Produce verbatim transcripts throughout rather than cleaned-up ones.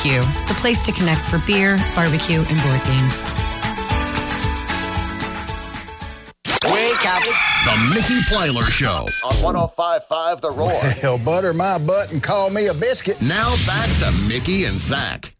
Barbecue, the place to connect for beer, barbecue, and board games. Wake up. The Mickey Plyler Show. On one oh five point five The Roar. Well, butter my butt and call me a biscuit. Now back to Mickey and Zach.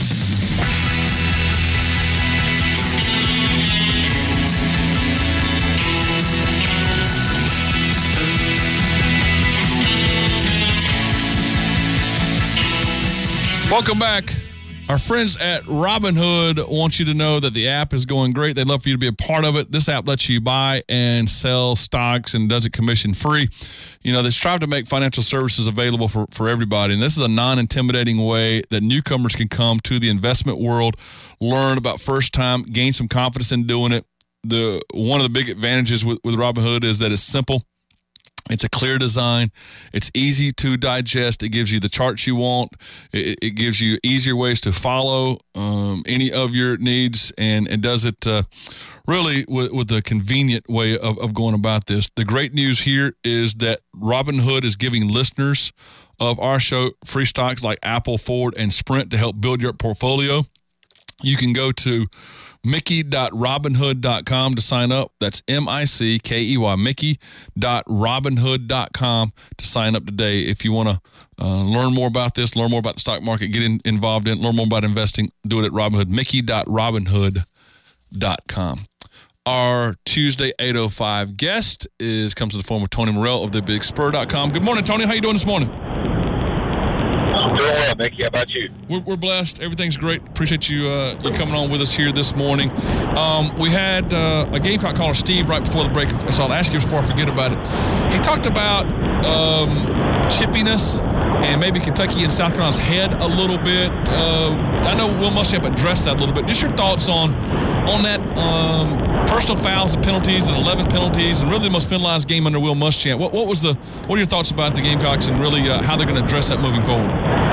Welcome back. Our friends at Robinhood want you to know that the app is going great. They'd love for you to be a part of it. This app lets you buy and sell stocks and does it commission free. You know, they strive to make financial services available for, for everybody. And this is a non-intimidating way that newcomers can come to the investment world, learn about first time, gain some confidence in doing it. The one of the big advantages with, with Robinhood is that it's simple. It's a clear design. It's easy to digest. It gives you the charts you want. It, it gives you easier ways to follow um, any of your needs, and it does it uh, really with, with a convenient way of, of going about this. The great news here is that Robinhood is giving listeners of our show free stocks like Apple, Ford, and Sprint to help build your portfolio. You can go to mickey dot robinhood dot com to sign up. That's M I C K E Y, mickey dot robinhood dot com to sign up today. If you want to uh, learn more about this, learn more about the stock market, get in, involved in, learn more about investing, do it at Robinhood, mickey dot robinhood dot com. Our Tuesday eight oh five guest is comes in the form of Tony Morrell of the big spur dot com. Good morning, Tony. How you doing this morning? I'm doing well, Mickey. How about you? We're, we're blessed. Everything's great. Appreciate you uh, you coming on with us here this morning. Um, we had uh, a Gamecock caller, Steve, right before the break, so I'll ask you before I forget about it. He talked about um, chippiness and maybe Kentucky and South Carolina's head a little bit. Uh, I know Will Muschamp addressed that a little bit. Just your thoughts on on that um, personal fouls and penalties and eleven penalties and really the most penalized game under Will Muschamp. What what was the what are your thoughts about the Gamecocks and really uh, how they're going to address that moving forward?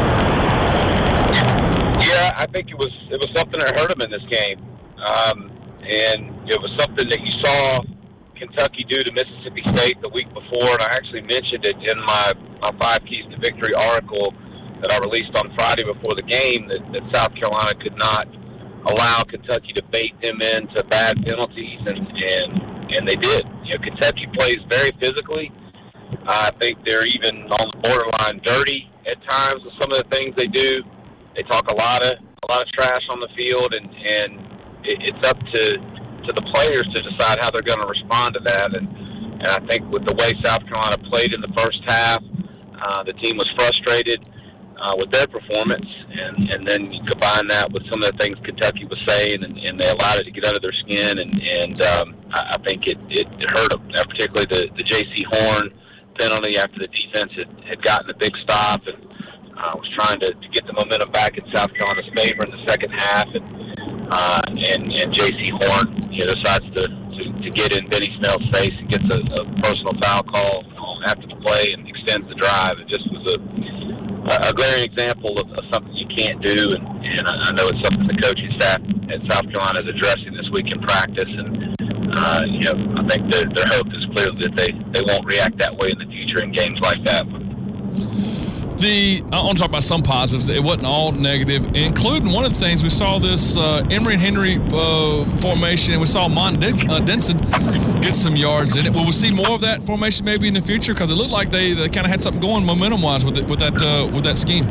Yeah, I think it was it was something that hurt them in this game, um, and it was something that you saw Kentucky do to Mississippi State the week before, and I actually mentioned it in my, my Five Keys to Victory article that I released on Friday before the game, that, that South Carolina could not allow Kentucky to bait them into bad penalties, and, and, and they did. You know, Kentucky plays very physically. I think they're even on the borderline dirty at times with some of the things they do. They talk a lot of a lot of trash on the field, and, and it, it's up to to the players to decide how they're going to respond to that. And, and I think with the way South Carolina played in the first half, uh, the team was frustrated uh, with their performance, and, and then you combine that with some of the things Kentucky was saying, and, and they allowed it to get under their skin, and, and um, I, I think it, it hurt them, uh, particularly the, the J C Horn penalty after the defense had, had gotten a big stop and uh, was trying to, to get the momentum back in South Carolina's favor in the second half, and uh, and, and J C Horn, you know, decides to, to, to get in Benny Snell's face and gets a, a personal foul call after the play and extends the drive. It just was a, a glaring example of, of something you can't do, and, and I know it's something the coaching staff at South Carolina is addressing this week in practice, and uh, you know, I think their, their hope is clearly that they, they won't react that way in the future in games like that. The I want to talk about some positives. It wasn't all negative, including one of the things we saw this uh, Emory and Henry uh, formation, and we saw Mon Dix, uh, Denson get some yards in it. Will we see more of that formation maybe in the future? Because it looked like they, they kind of had something going momentum-wise with it, with that uh, with that scheme.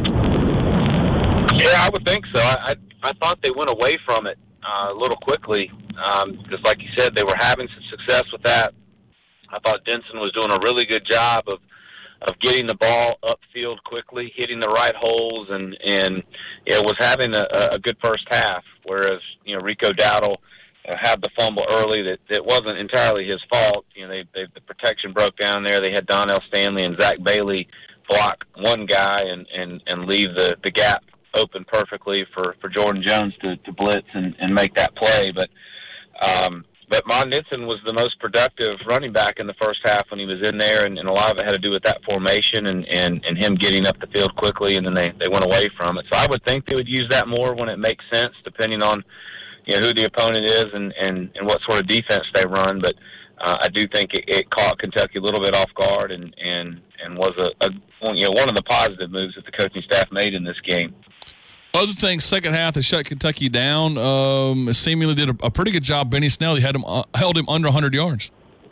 Yeah, I would think so. I I, I thought they went away from it uh, a little quickly um, because, like you said, they were having some success with that. I thought Denson was doing a really good job of. of getting the ball upfield quickly, hitting the right holes, and, and you know, was having a, a good first half, whereas, you know, Rico Dowdle uh, had the fumble early that, that wasn't entirely his fault. You know, they, they the protection broke down there. They had Donnell Stanley and Zach Bailey block one guy and, and, and leave the, the gap open perfectly for, for Jordan Jones to, to blitz and, and make that play. But um But Mon Denson was the most productive running back in the first half when he was in there, and, and a lot of it had to do with that formation and, and, and him getting up the field quickly, and then they, they went away from it. So I would think they would use that more when it makes sense, depending on, you know, who the opponent is and, and, and what sort of defense they run. But uh, I do think it, it caught Kentucky a little bit off guard and, and, and was a, a you know one of the positive moves that the coaching staff made in this game. Other things, second half, they shut Kentucky down. Um, seemingly did a, a pretty good job. Benny Snell, he had him uh, held him under one hundred yards.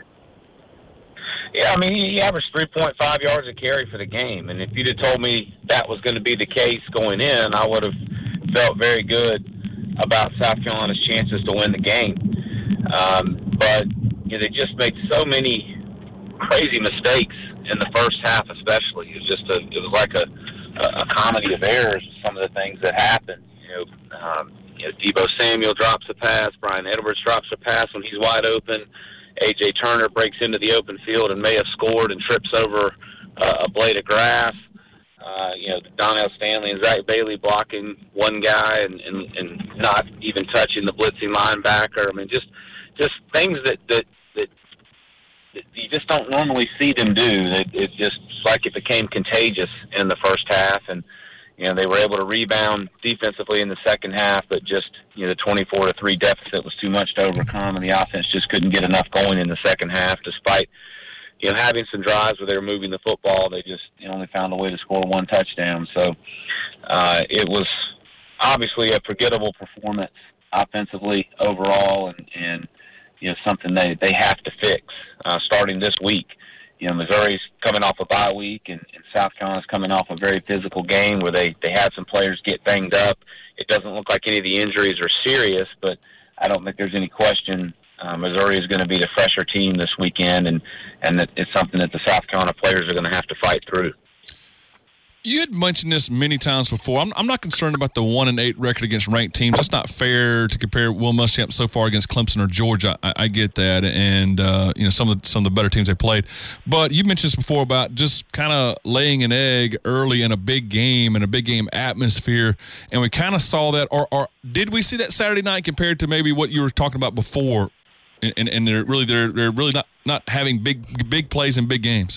Yeah, I mean, he averaged three point five yards a carry for the game. And if you'd have told me that was going to be the case going in, I would have felt very good about South Carolina's chances to win the game. Um, but you know, they just made so many crazy mistakes in the first half, especially. It was just a, it was like a, a comedy of errors. Some of the things that happened. You know, um, you know, Deebo Samuel drops a pass. Brian Edwards drops a pass when he's wide open. A J Turner breaks into the open field and may have scored and trips over uh, a blade of grass. Uh, you know, Donnell Stanley and Zach Bailey blocking one guy and, and, and not even touching the blitzing linebacker. I mean, just just things that, that, that, that you just don't normally see them do. It, it's just like it became contagious in the first half. And, you know, they were able to rebound defensively in the second half, but just, you know, the twenty-four to three deficit was too much to overcome, and the offense just couldn't get enough going in the second half, despite, you know, having some drives where they were moving the football. They just you know, only found a way to score one touchdown. So uh, it was obviously a forgettable performance offensively overall, and, and you know, something they, they have to fix uh, starting this week. You know, Missouri's coming off a bye week, and, and South Carolina's coming off a very physical game where they, they had some players get banged up. It doesn't look like any of the injuries are serious, but I don't think there's any question uh, Missouri is going to be the fresher team this weekend, and, and that it's something that the South Carolina players are going to have to fight through. You had mentioned this many times before. I'm, I'm not concerned about the one and eight record against ranked teams. That's not fair to compare Will Muschamp so far against Clemson or Georgia. I, I get that, and uh, you know some of the, some of the better teams they played. But you mentioned this before about just kind of laying an egg early in a big game and a big game atmosphere, and we kind of saw that. Or, or did we see that Saturday night compared to maybe what you were talking about before? And, and they're really they're they're really not, not having big big plays in big games.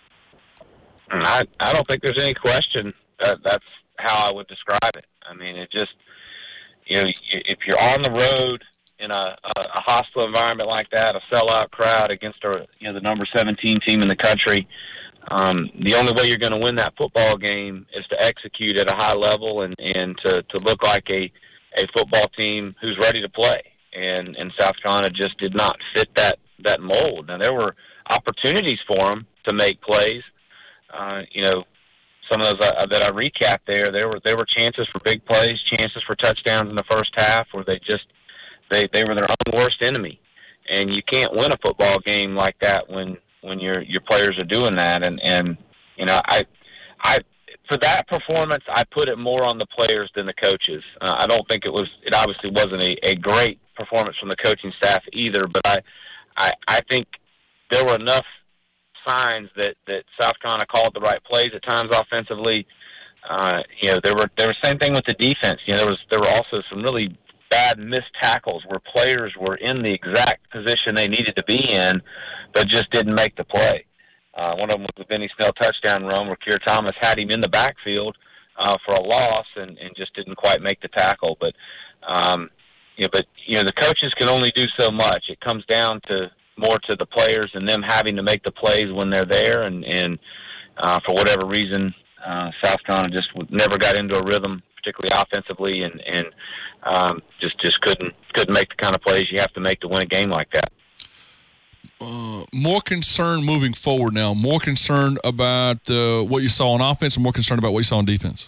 I, I don't think there's any question that that's how I would describe it. I mean, it just, you know, if you're on the road in a, a, a hostile environment like that, a sellout crowd against a, you know, the number seventeen team in the country, um, the only way you're going to win that football game is to execute at a high level and, and to, to look like a, a football team who's ready to play. And, and South Carolina just did not fit that, that mold. Now, there were opportunities for them to make plays. Uh, you know, some of those uh, that I recapped there, there were there were chances for big plays, chances for touchdowns in the first half where they just they, they were their own worst enemy, and you can't win a football game like that when, when your your players are doing that. And, and you know, I I for that performance, I put it more on the players than the coaches. Uh, I don't think it was it obviously wasn't a, a great performance from the coaching staff either, but I I, I think there were enough signs that, that South Carolina called the right plays at times offensively. Uh, you know, there were there was same thing with the defense. You know, there was there were also some really bad missed tackles where players were in the exact position they needed to be in, but just didn't make the play. Uh, one of them was the Benny Snell touchdown run where Keir Thomas had him in the backfield uh, for a loss and, and just didn't quite make the tackle. But um, you know, but you know, the coaches can only do so much. It comes down to more to the players and them having to make the plays when they're there. And, and uh, for whatever reason, uh, South Carolina just never got into a rhythm, particularly offensively, and, and um, just just couldn't couldn't make the kind of plays you have to make to win a game like that. Uh, more concerned moving forward now, more concerned about uh, what you saw on offense and more concerned about what you saw on defense?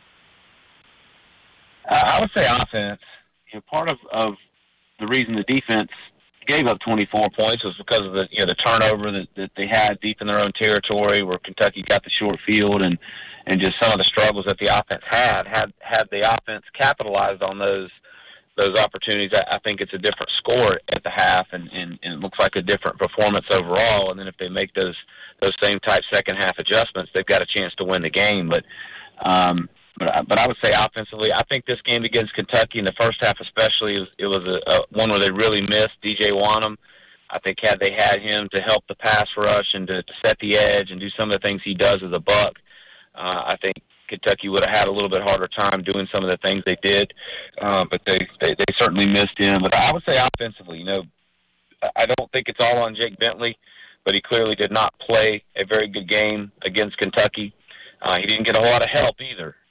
Uh, I would say offense. You know, part of, of the reason the defense gave up twenty-four points was because of the you know the turnover that, that they had deep in their own territory, where Kentucky got the short field, and, and just some of the struggles that the offense had. Had had the offense capitalized on those those opportunities, I, I think it's a different score at the half, and, and, and it looks like a different performance overall. And then if they make those those same type second half adjustments, they've got a chance to win the game. But um, But I, but I would say offensively, I think this game against Kentucky in the first half especially, it was, it was a, a one where they really missed D J Wanham. I think had they had him to help the pass rush and to, to set the edge and do some of the things he does as a buck, uh, I think Kentucky would have had a little bit harder time doing some of the things they did. Uh, but they, they, they certainly missed him. But I would say offensively, you know, I don't think it's all on Jake Bentley, but he clearly did not play a very good game against Kentucky. Uh, he didn't get a whole lot of help either.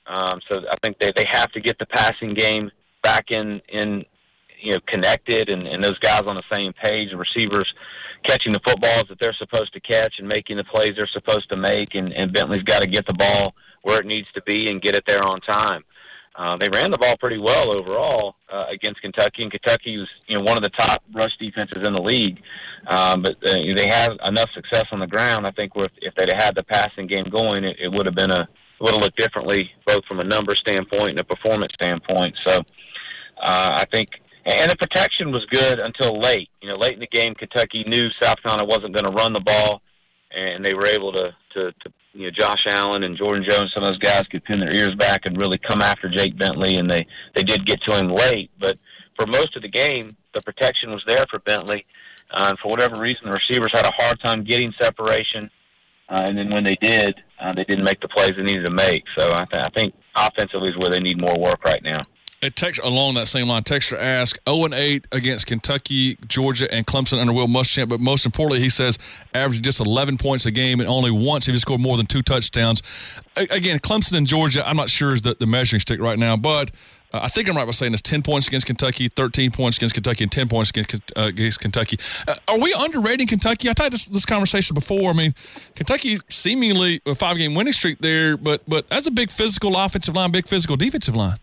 Um, so I think they, they have to get the passing game back in, in you know, connected and, and those guys on the same page, and receivers catching the footballs that they're supposed to catch and making the plays they're supposed to make, and, and Bentley's got to get the ball where it needs to be and get it there on time. Uh, they ran the ball pretty well overall uh, against Kentucky, and Kentucky was, you know, one of the top rush defenses in the league. Um, but uh, they had enough success on the ground. I think with, if they'd had the passing game going, it, it would have been a would have looked differently, both from a number standpoint and a performance standpoint. So uh, I think, and the protection was good until late. You know, late in the game, Kentucky knew South Carolina wasn't going to run the ball, and they were able to, to, to, you know, Josh Allen and Jordan Jones, some of those guys could pin their ears back and really come after Jake Bentley, and they, they did get to him late. But for most of the game, the protection was there for Bentley. Uh, and for whatever reason, the receivers had a hard time getting separation. Uh, and then when they did, uh, they didn't make the plays they needed to make. So I, th- I think offensively is where they need more work right now. A text along that same line, Texter asks, oh and eight against Kentucky, Georgia, and Clemson under Will Muschamp, but most importantly, he says, averaging just eleven points a game, and only once have he scored more than two touchdowns. A- again, Clemson and Georgia, I'm not sure is the, the measuring stick right now, but uh, I think I'm right by saying it's ten points against Kentucky, thirteen points against Kentucky, and ten points against, uh, against Kentucky. Uh, are we underrating Kentucky? I've had this, this conversation before. I mean, Kentucky seemingly a five-game winning streak there, but but that's a big physical offensive line, big physical defensive line.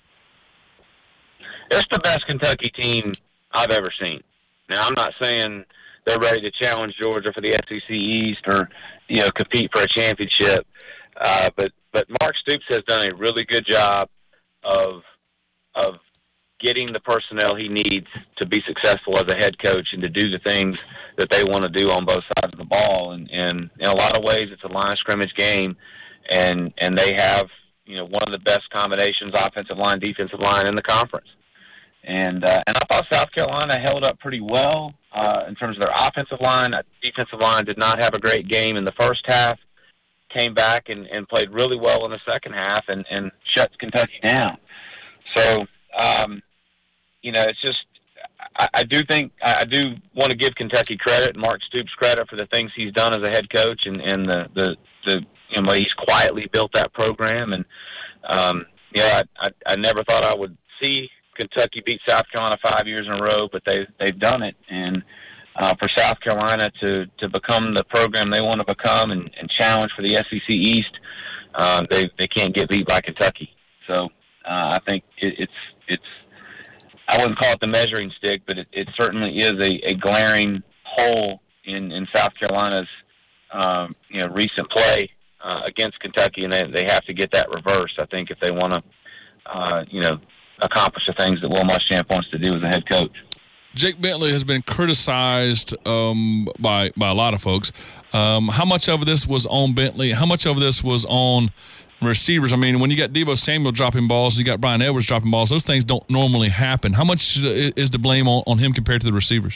It's the best Kentucky team I've ever seen. Now, I'm not saying they're ready to challenge Georgia for the S E C East or, you know, compete for a championship. Uh, but, but Mark Stoops has done a really good job of of getting the personnel he needs to be successful as a head coach and to do the things that they want to do on both sides of the ball. And, and in a lot of ways, it's a line scrimmage game, and, and they have, you know, one of the best combinations, offensive line, defensive line in the conference. And uh, and I thought South Carolina held up pretty well uh, in terms of their offensive line. Defensive line did not have a great game in the first half, came back and, and played really well in the second half and, and shut Kentucky down. So, um, you know, it's just I, I do think I do want to give Kentucky credit, Mark Stoops credit for the things he's done as a head coach and, and the, the, the you know, he's quietly built that program. And, um, yeah, I, I, I never thought I would see Kentucky beat South Carolina five years in a row, but they they've done it. And uh, for South Carolina to, to become the program they want to become and, and challenge for the S E C East, uh, they they can't get beat by Kentucky. So uh, I think it, it's it's I wouldn't call it the measuring stick, but it, it certainly is a, a glaring hole in, in South Carolina's um, you know recent play uh, against Kentucky, and they they have to get that reversed. I think if they want to uh, you know. accomplish the things that Will Muschamp wants to do as a head coach. Jake Bentley has been criticized um, by by a lot of folks. Um, how much of this was on Bentley? How much of this was on receivers? I mean, when you got Deebo Samuel dropping balls, you got Brian Edwards dropping balls, those things don't normally happen. How much is the blame on, on him compared to the receivers?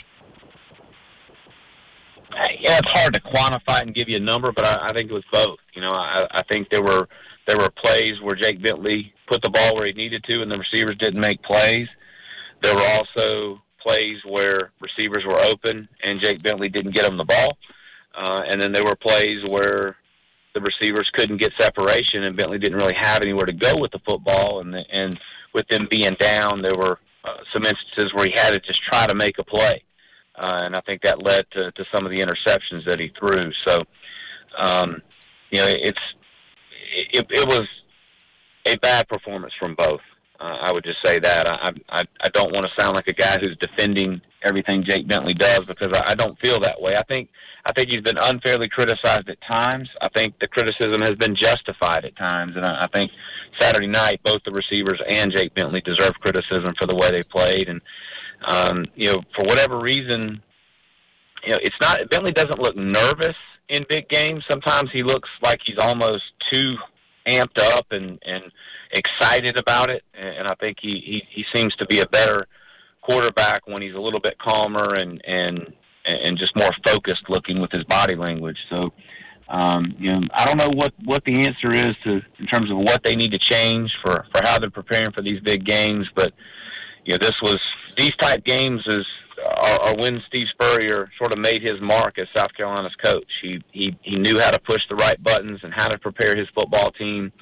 Yeah, it's hard to quantify and give you a number, but I, I think it was both. You know, I, I think there were there were plays where Jake Bentley put the ball where he needed to, and the receivers didn't make plays. There were also plays where receivers were open, and Jake Bentley didn't get them the ball. Uh, and then there were plays where the receivers couldn't get separation, and Bentley didn't really have anywhere to go with the football. And the, and with them being down, there were uh, some instances where he had to just try to make a play. Uh, and I think that led to, to some of the interceptions that he threw. So, um, you know, it's it, it was a bad performance from both. Uh, I would just say that. I, I I don't want to sound like a guy who's defending everything Jake Bentley does, because I, I don't feel that way. I think I think he's been unfairly criticized at times. I think the criticism has been justified at times, and I, I think Saturday night both the receivers and Jake Bentley deserve criticism for the way they played. And um, you know, for whatever reason, you know, it's not Bentley doesn't look nervous in big games. Sometimes he looks like he's almost too amped up and, and excited about it, and I think he, he, he seems to be a better quarterback when he's a little bit calmer and and, and just more focused looking with his body language. So, um, you know, I don't know what, what the answer is to in terms of what they need to change for, for how they're preparing for these big games, but you know, this was these type games is are, are when Steve Spurrier sort of made his mark as South Carolina's coach. He he he knew how to push the right buttons and how to prepare his football team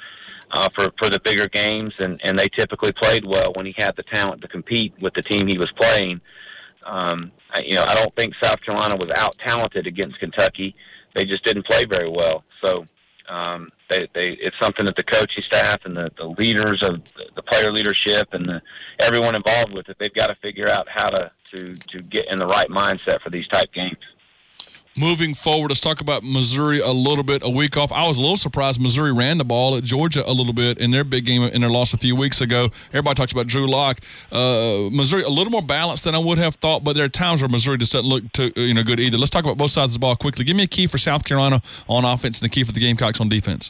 uh, for, for the bigger games, and, and they typically played well when he had the talent to compete with the team he was playing. Um, I, you know, I don't think South Carolina was out-talented against Kentucky. They just didn't play very well. So um, they, they, it's something that the coaching staff and the, the leaders of the, the player leadership and the, everyone involved with it, they've got to figure out how to, to, to get in the right mindset for these type games. Moving forward, let's talk about Missouri a little bit. A week off. I was a little surprised Missouri ran the ball at Georgia a little bit in their big game in their loss a few weeks ago. Everybody talks about Drew Lock. Uh, Missouri a little more balanced than I would have thought, but there are times where Missouri just doesn't look too, you know, good either. Let's talk about both sides of the ball quickly. Give me a key for South Carolina on offense and the key for the Gamecocks on defense.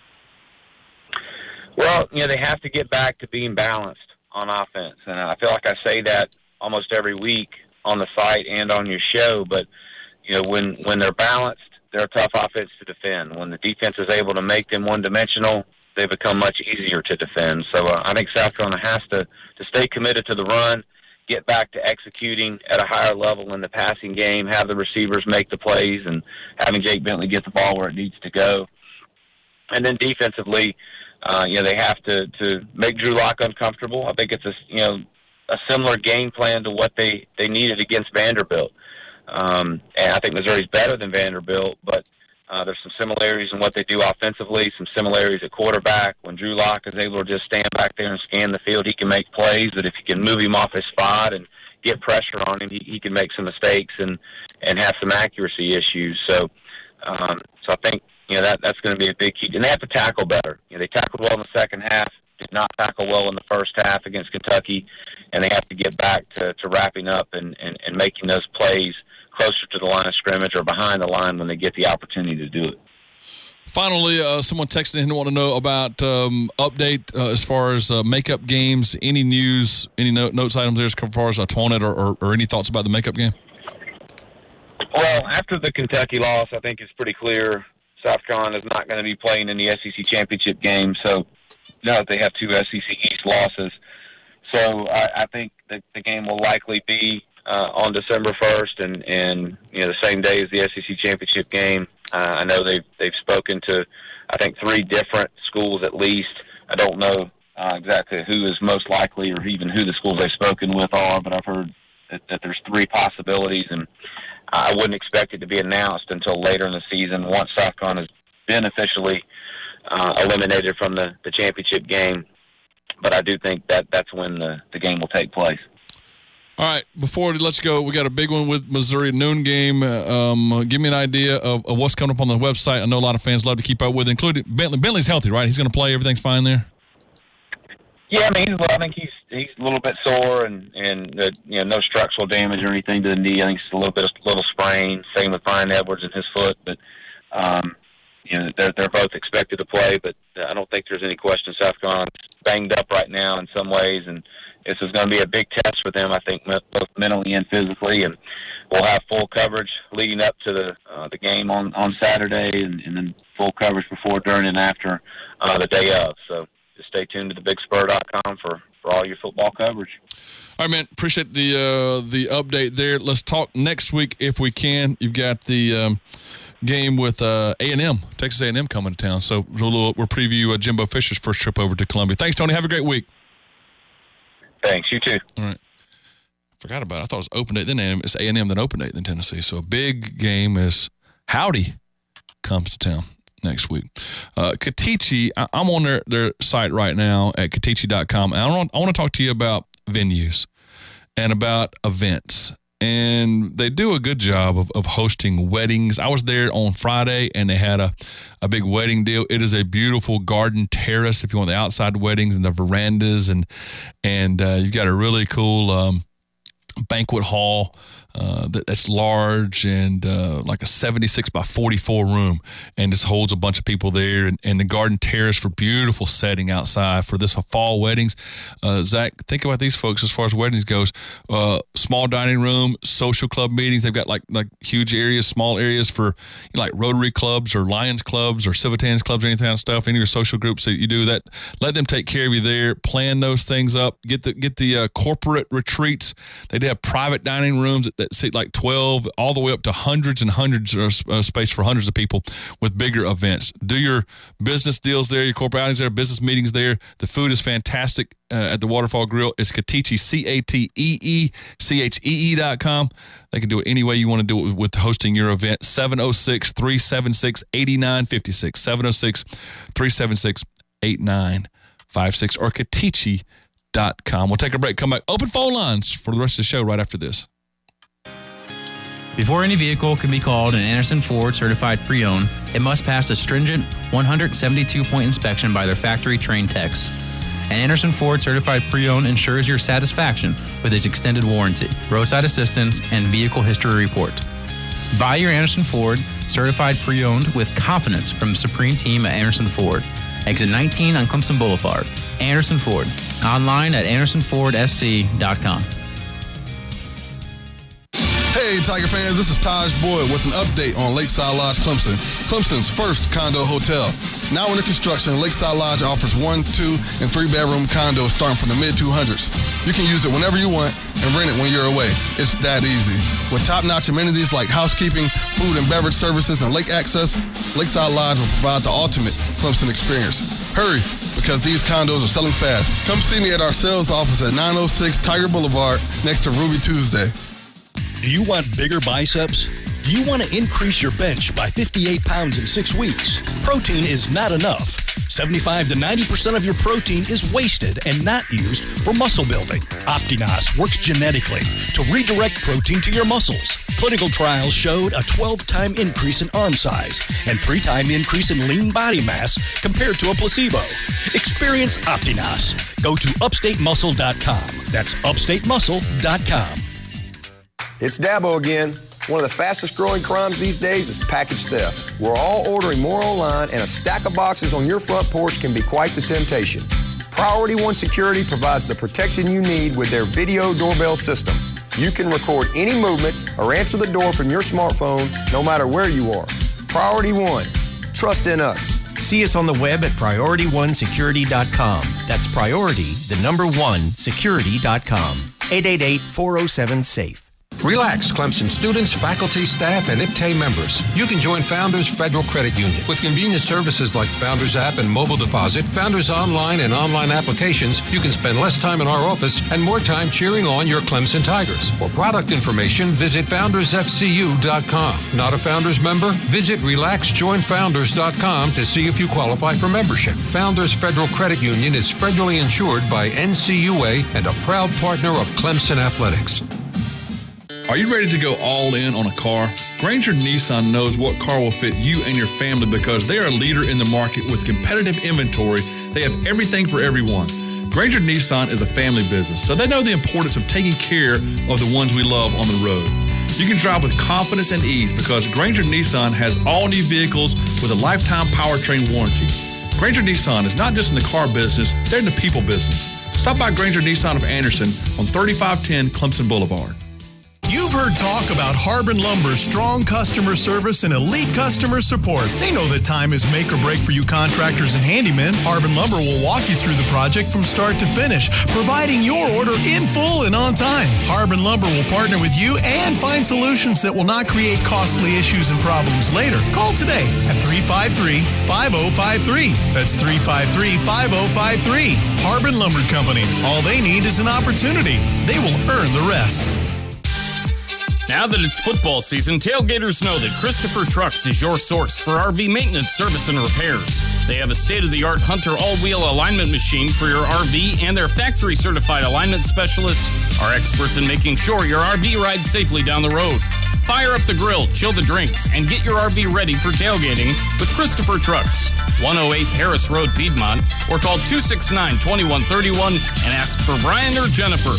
Well, you know, they have to get back to being balanced on offense, and I feel like I say that almost every week on the site and on your show, but you know, when, when they're balanced, they're a tough offense to defend. When the defense is able to make them one-dimensional, they become much easier to defend. So uh, I think South Carolina has to, to stay committed to the run, get back to executing at a higher level in the passing game, have the receivers make the plays, and having Jake Bentley get the ball where it needs to go. And then defensively, uh, you know, they have to, to make Drew Lock uncomfortable. I think it's a, you know, a similar game plan to what they, they needed against Vanderbilt. Um, and I think Missouri's better than Vanderbilt, but uh, there's some similarities in what they do offensively, some similarities at quarterback. When Drew Lock is able to just stand back there and scan the field, he can make plays. But if you can move him off his spot and get pressure on him, he, he can make some mistakes and, and have some accuracy issues. So, um, so I think you know that that's going to be a big key. And they have to tackle better. You know, they tackled well in the second half, did not tackle well in the first half against Kentucky, and they have to get back to, to wrapping up and, and, and making those plays closer to the line of scrimmage or behind the line when they get the opportunity to do it. Finally, uh, someone texted in and want to know about um, update uh, as far as uh, makeup games. Any news, any note, notes, items there as far as opponent or, or, or any thoughts about the makeup game? Well, after the Kentucky loss, I think it's pretty clear South Carolina is not going to be playing in the S E C championship game. So now that they have two S E C East losses, so I, I think that the game will likely be Uh, on December first, and, and you know the same day as the S E C championship game. Uh, I know they've they've spoken to, I think, three different schools at least. I don't know uh, exactly who is most likely, or even who the schools they've spoken with are, but I've heard that, that there's three possibilities, and I wouldn't expect it to be announced until later in the season once South Carolina has been officially uh, eliminated from the, the championship game. But I do think that that's when the, the game will take place. All right, before let's go, we got a big one with Missouri, noon game. Um, give me an idea of, of what's coming up on the website. I know a lot of fans love to keep up with, including Bentley. Bentley's healthy, right? He's going to play. Everything's fine there. Yeah, I mean, he's, I think he's he's a little bit sore, and and uh, you know, no structural damage or anything to the knee. I think it's a little bit of little sprain. Same with Brian Edwards and his foot, but um, you know, they're they're both expected to play. But I don't think there's any question South Carolina's banged up right now in some ways, and this is going to be a big test for them, I think, both mentally and physically. And we'll have full coverage leading up to the uh, the game on, on Saturday, and, and then full coverage before, during, and after uh, the day of. So just stay tuned to the big spur dot com for, for all your football coverage. All right, man. Appreciate the uh, the update there. Let's talk next week if we can. You've got the um, game with uh, A and M, Texas A and M coming to town. So we'll, we'll preview uh, Jimbo Fisher's first trip over to Columbia. Thanks, Tony. Have a great week. Thanks. You too. All right. Forgot about it. I thought it was open date, then it's A and M, then open date, then Tennessee. So a big game is Howdy comes to town next week. Uh, Katichi, I, I'm on their, their site right now at katichi dot com. And I want, I want to talk to you about venues and about events. And they do a good job of, of hosting weddings. I was there on Friday, and they had a, a big wedding deal. It is a beautiful garden terrace if you want the outside weddings and the verandas. And and uh, you've got a really cool um, banquet hall uh, that, that's large and uh, like a seventy-six by forty-four room, and just holds a bunch of people there. And, and the garden terrace for beautiful setting outside for this fall weddings. Uh, Zach, think about these folks as far as weddings goes. Uh, small dining room, social club meetings. They've got like like huge areas, small areas for you know, like Rotary clubs or Lions clubs or Civitans clubs, or any kind of stuff. Any of your social groups that you do that, let them take care of you there. Plan those things up. Get the get the uh, corporate retreats. They They have private dining rooms that, that seat like twelve, all the way up to hundreds and hundreds of uh, space for hundreds of people with bigger events. Do your business deals there, your corporate outings there, business meetings there. The food is fantastic uh, at the Waterfall Grill. It's Cateechee, C A T E E C H E E dot com. They can do it any way you want to do it with hosting your event. seven oh six, three seven six, eight nine five six, seven oh six, three seven six, eight nine five six, or Cateechee dot com. We'll take a break, come back. Open phone lines for the rest of the show right after this. Before any vehicle can be called an Anderson Ford certified pre-owned, it must pass a stringent one hundred seventy-two point inspection by their factory trained techs. An Anderson Ford certified pre-owned ensures your satisfaction with its extended warranty, roadside assistance, and vehicle history report. Buy your Anderson Ford certified pre-owned with confidence from the Supreme Team at Anderson Ford. Exit nineteen on Clemson Boulevard. Anderson Ford. Online at anderson ford s c dot com. Hey, Tiger fans, this is Taj Boyd with an update on Lakeside Lodge Clemson, Clemson's first condo hotel. Now under construction, Lakeside Lodge offers one, two, and three-bedroom condos starting from the mid two hundreds. You can use it whenever you want and rent it when you're away. It's that easy. With top-notch amenities like housekeeping, food and beverage services, and lake access, Lakeside Lodge will provide the ultimate Clemson experience. Hurry, because these condos are selling fast. Come see me at our sales office at nine oh six Tiger Boulevard next to Ruby Tuesday. Do you want bigger biceps? Do you want to increase your bench by fifty-eight pounds in six weeks? Protein is not enough. seventy-five to ninety percent of your protein is wasted and not used for muscle building. Optinos works genetically to redirect protein to your muscles. Clinical trials showed a twelve-time increase in arm size and three-time increase in lean body mass compared to a placebo. Experience Optinos. Go to upstate muscle dot com. That's upstate muscle dot com. It's Dabo again. One of the fastest growing crimes these days is package theft. We're all ordering more online, and a stack of boxes on your front porch can be quite the temptation. Priority One Security provides the protection you need with their video doorbell system. You can record any movement or answer the door from your smartphone no matter where you are. Priority One. Trust in us. See us on the web at priority one security dot com. That's priority, the number one, security dot com. eight eight eight, four oh seven, SAFE. Relax, Clemson students, faculty, staff, and I P T A members. You can join Founders Federal Credit Union. With convenient services like Founders App and Mobile Deposit, Founders Online and online applications, you can spend less time in our office and more time cheering on your Clemson Tigers. For product information, visit founders f c u dot com. Not a Founders member? Visit relax join founders dot com to see if you qualify for membership. Founders Federal Credit Union is federally insured by N C U A and a proud partner of Clemson Athletics. Are you ready to go all in on a car? Granger Nissan knows what car will fit you and your family because they are a leader in the market with competitive inventory. They have everything for everyone. Granger Nissan is a family business, so they know the importance of taking care of the ones we love on the road. You can drive with confidence and ease because Granger Nissan has all new vehicles with a lifetime powertrain warranty. Granger Nissan is not just in the car business, they're in the people business. Stop by Granger Nissan of Anderson on thirty-five ten Clemson Boulevard. You've heard talk about Harbin Lumber's strong customer service and elite customer support. They know that time is make or break for you contractors and handymen. Harbin Lumber will walk you through the project from start to finish, providing your order in full and on time. Harbin Lumber will partner with you and find solutions that will not create costly issues and problems later. Call today at three five three, five oh five three. That's three five three, five oh five three. Harbin Lumber Company. All they need is an opportunity. They will earn the rest. Now that it's football season, tailgaters know that Christopher Trucks is your source for R V maintenance, service, and repairs. They have a state-of-the-art Hunter all-wheel alignment machine for your R V, and their factory-certified alignment specialists are experts in making sure your R V rides safely down the road. Fire up the grill, chill the drinks, and get your R V ready for tailgating with Christopher Trucks. one oh eight Harris Road, Piedmont, or call two six nine, two one three one and ask for Brian or Jennifer.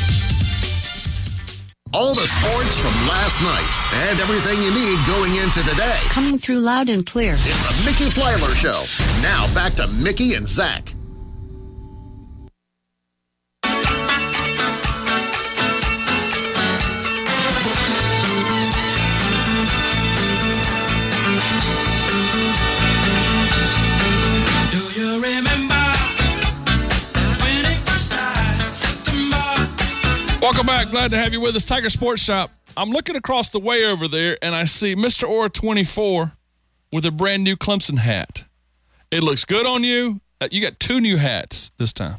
All the sports from last night and everything you need going into today. Coming through loud and clear. It's the Mickey Plyler Show. Now back to Mickey and Zach. Do you remember when it first started, September? Welcome back. Glad to have you with us. Tiger Sports Shop. I'm looking across the way over there, and I see Mister Orr twenty-four with a brand new Clemson hat. It looks good on you. Uh, you got two new hats this time.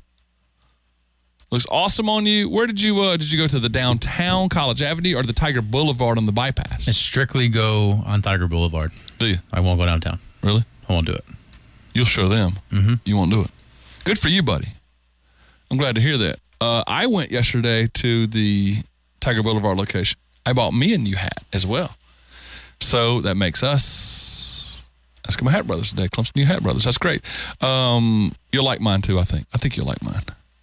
Looks awesome on you. Where did you uh, did you go to the downtown College Avenue or the Tiger Boulevard on the bypass? I strictly go on Tiger Boulevard. Do you? I won't go downtown. Really? I won't do it. You'll show them. Mm-hmm. You won't do it. Good for you, buddy. I'm glad to hear that. Uh, I went yesterday to the Tiger Boulevard location. I bought me a new hat as well. So that makes us Eskimo Hat Brothers today. Clemson New Hat Brothers. That's great. Um, you'll like mine too, I think. I think you'll like mine.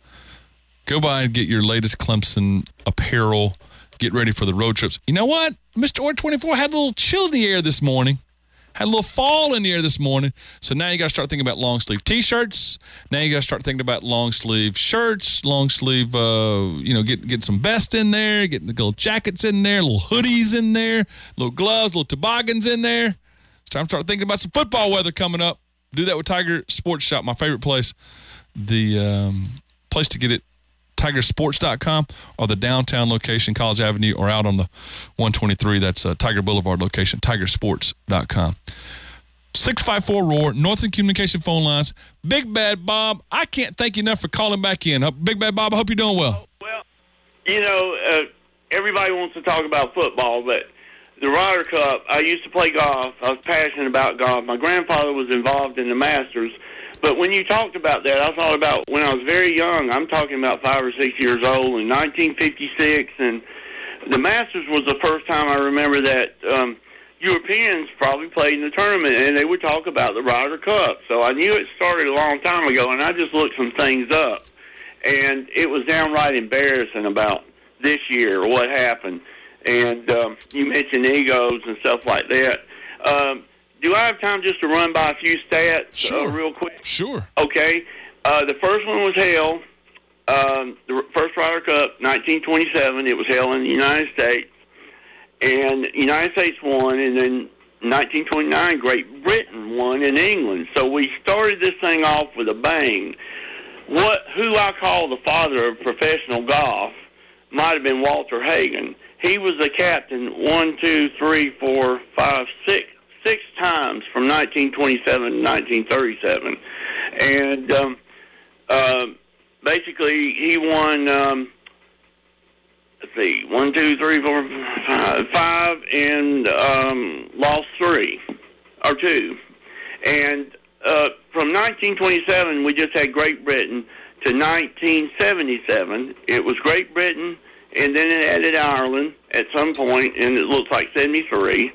Go by and get your latest Clemson apparel. Get ready for the road trips. You know what? Mister Orr twenty-four had a little chill in the air this morning. Had a little fall in the air this morning. So now you got to start thinking about long sleeve T-shirts. Now you got to start thinking about long sleeve shirts, long sleeve, uh, you know, get get some vests in there, get the little jackets in there, little hoodies in there, little gloves, little toboggans in there. It's time to start thinking about some football weather coming up. Do that with Tiger Sports Shop, my favorite place. The um, place to get it, tiger sports dot com, or the downtown location, College Avenue, or out on the one twenty-three. That's uh, Tiger Boulevard location, tiger sports dot com. six five four roar, Northern Communication phone lines. Big Bad Bob, I can't thank you enough for calling back in. Uh, Big Bad Bob, I hope you're doing well. Well, you know, uh, everybody wants to talk about football, but the Ryder Cup, I used to play golf. I was passionate about golf. My grandfather was involved in the Masters. But when you talked about that, I thought about when I was very young. I'm talking about five or six years old in nineteen fifty-six, and the Masters was the first time I remember that um, Europeans probably played in the tournament, and they would talk about the Ryder Cup. So I knew it started a long time ago, and I just looked some things up, and it was downright embarrassing about this year or what happened. And um, you mentioned egos and stuff like that. Um, Do I have time just to run by a few stats sure. uh, real quick? Sure. Okay. Uh, the first one was held, um, the first Ryder Cup, nineteen twenty-seven. It was held in the United States. And the United States won, and then nineteen twenty-nine, Great Britain won in England. So we started this thing off with a bang. What, who I call the father of professional golf might have been Walter Hagen. He was the captain one, two, three, four, five, six. Six times from nineteen twenty-seven to nineteen thirty-seven. And um, uh, basically he won, um, let's see, one, two, three, four, five, five and um, lost three, or two. And uh, from nineteen twenty-seven, we just had Great Britain, to nineteen seventy-seven. It was Great Britain, and then it added Ireland at some point, and it looks like seventy-three.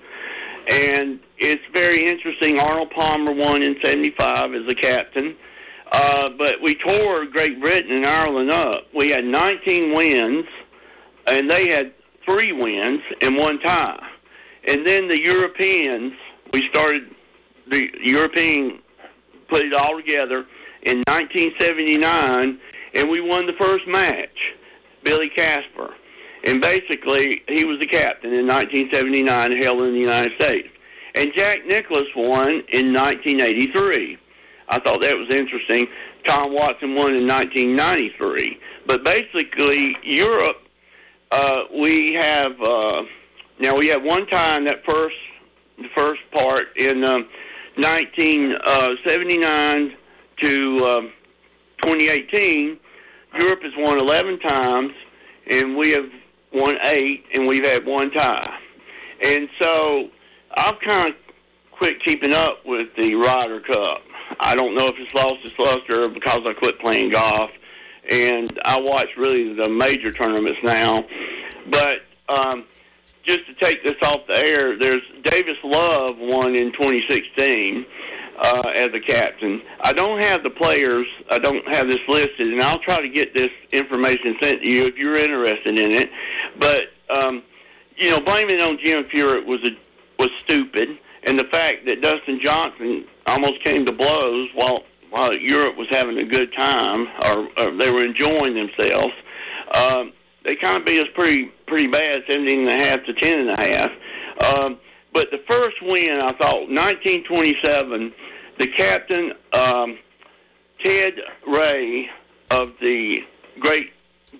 And it's very interesting. Arnold Palmer won in seventy-five as a captain. Uh, but we tore Great Britain and Ireland up. We had nineteen wins, and they had three wins and one tie. And then the Europeans, we started, the European put it all together in nineteen seventy-nine, and we won the first match, Billy Casper. And basically, he was the captain in nineteen seventy-nine, held in the United States. And Jack Nicklaus won in nineteen eighty-three. I thought that was interesting. Tom Watson won in nineteen ninety-three. But basically, Europe, uh, we have, uh, now we have one time that first, the first part in um, nineteen seventy-nine to um, twenty eighteen, Europe has won eleven times, and we have won eight, and we've had one tie. And so I've kind of quit keeping up with the Ryder Cup. I don't know if it's lost its luster because I quit playing golf, and I watch really the major tournaments now. But um, just to take this off the air, there's Davis Love won in twenty sixteen uh, as a captain. I don't have the players. I don't have this listed, and I'll try to get this information sent to you if you're interested in it. But, um, you know, blaming on Jim Furyk was a, was stupid, and the fact that Dustin Johnson almost came to blows while while Europe was having a good time, or, or they were enjoying themselves, um, they kind of beat us pretty pretty bad, seventeen and a half to ten and a half. Um, but the first win, I thought, nineteen twenty-seven, the captain, um, Ted Ray of the Great Britain